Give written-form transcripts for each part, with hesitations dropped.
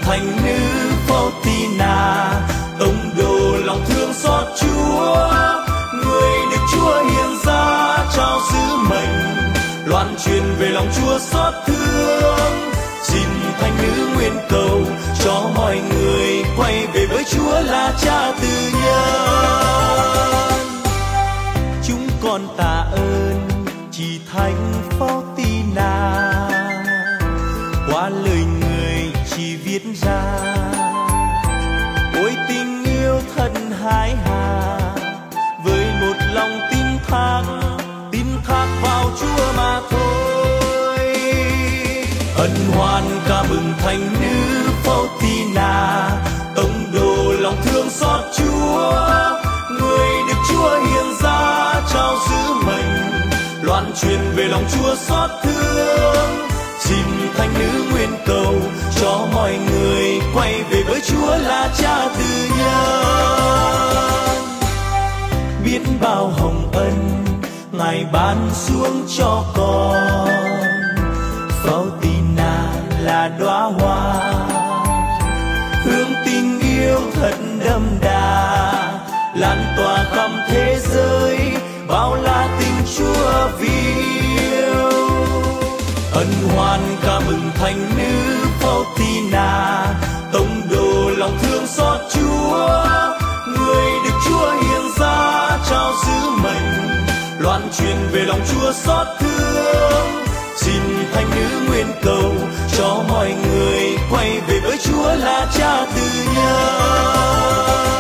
thành nữ Faustina, tông đồ lòng thương xót Chúa. Người được Chúa hiện ra trao sứ mệnh, loan truyền về lòng Chúa xót thương. Xin thành nữ nguyện cầu cho mọi người quay về với Chúa là Cha từ nhân. Chúng con tạ ơn chị Thánh Faustina, qua lời người chị viết ra. Ôi tình yêu thật hái hà, với một lòng tin thác vào Chúa mà thôi. Ân hoan ca mừng thành nữ Faustina, tông đồ lòng thương xót Chúa. Người được Chúa hiện ra trao sứ mệnh, loan truyền về lòng Chúa xót thương. Xin thánh nữ nguyện cầu cho mọi người quay về với Chúa là Cha từ nhân. Biết bao hồng ân Ngài ban xuống cho con, Faustina là đóa hoa hương tình yêu thật đậm đà, lan tỏa khắp thế giới, bao la tình Chúa vì yêu. Ân hoan ca mừng thành nữ Faustina, tông đồ lòng thương xót Chúa. Người được Chúa hiện ra trao sứ mệnh, loan truyền về lòng Chúa xót thương. Xin thánh nữ nguyện cầu cho mọi người quay về với Chúa là Cha từ nhân.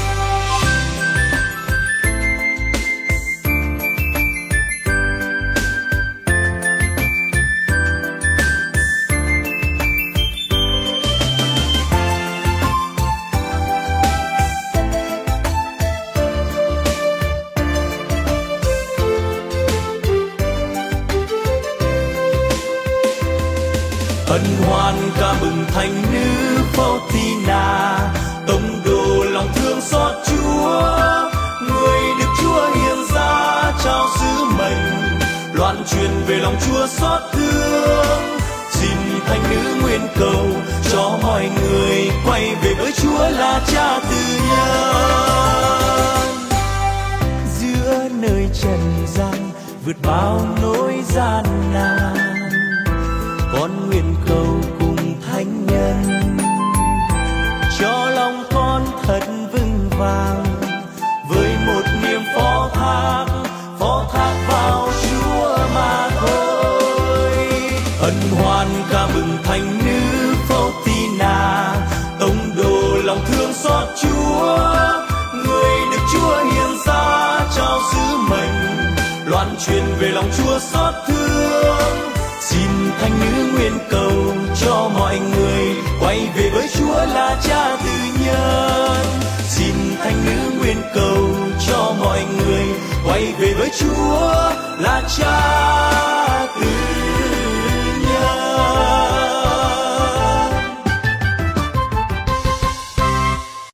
Ân hoan ca mừng thành nữ Faustina, tông đồ lòng thương xót Chúa. Người được Chúa hiện ra trao sứ mệnh, loan truyền về lòng Chúa xót thương. Xin thánh nữ nguyện cầu cho mọi người quay về với Chúa là Cha từ nhân. Giữa nơi trần gian vượt bao nỗi gian nan, con nguyện cầu cùng thánh nhân cho lòng con thật vững vàng, với một niềm phó thác vào Chúa mà thôi. Ân hoan ca mừng thành nữ Faustina, tông đồ lòng thương xót Chúa. Người được Chúa hiện ra trao sứ mệnh, loan truyền về lòng Chúa xót thương. Xin thánh nữ nguyện cầu cho mọi người quay về với Chúa là Cha từ nhân. Xin thánh nữ nguyện cầu cho mọi người quay về với Chúa là Cha